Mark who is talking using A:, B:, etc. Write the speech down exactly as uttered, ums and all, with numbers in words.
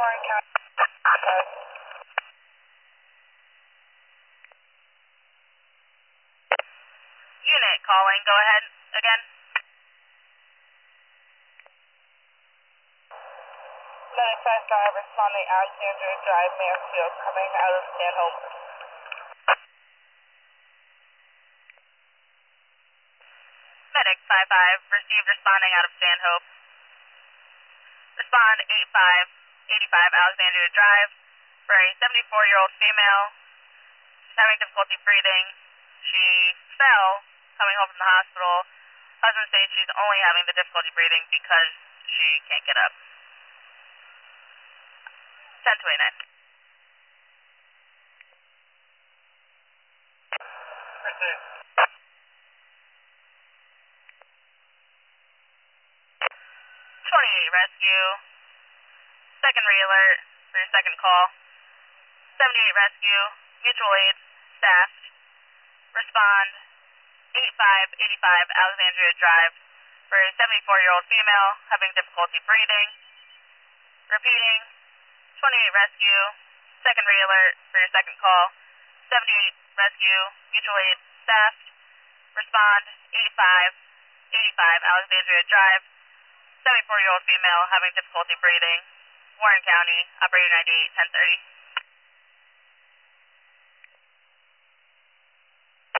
A: Warren County. Uh,
B: Unit calling, go ahead again.
A: Medic five five responding Alexandria Drive, Mansfield, coming out of Stanhope.
B: Medic five five, received responding out of Stanhope. Respond eight five eight five Alexandria Drive for a seventy-four-year-old female having difficulty breathing. She fell coming home from the hospital. Husband states she's only having the difficulty breathing because she can't get up. ten twenty-nine. twenty-eight rescue. Second re-alert for your second call. seventy-eight rescue. Mutual aid. Staffed. Respond. eight five eight five Alexandria Drive for a seventy-four-year-old female having difficulty breathing. Repeating. twenty-eight rescue. Second re-alert for your second call. seventy-eight rescue. Mutual aid. Staffed. Respond. eight five eight five Alexandria Drive. seventy-four-year-old female having difficulty breathing. Warren County, operator ninety-eight, ten thirty.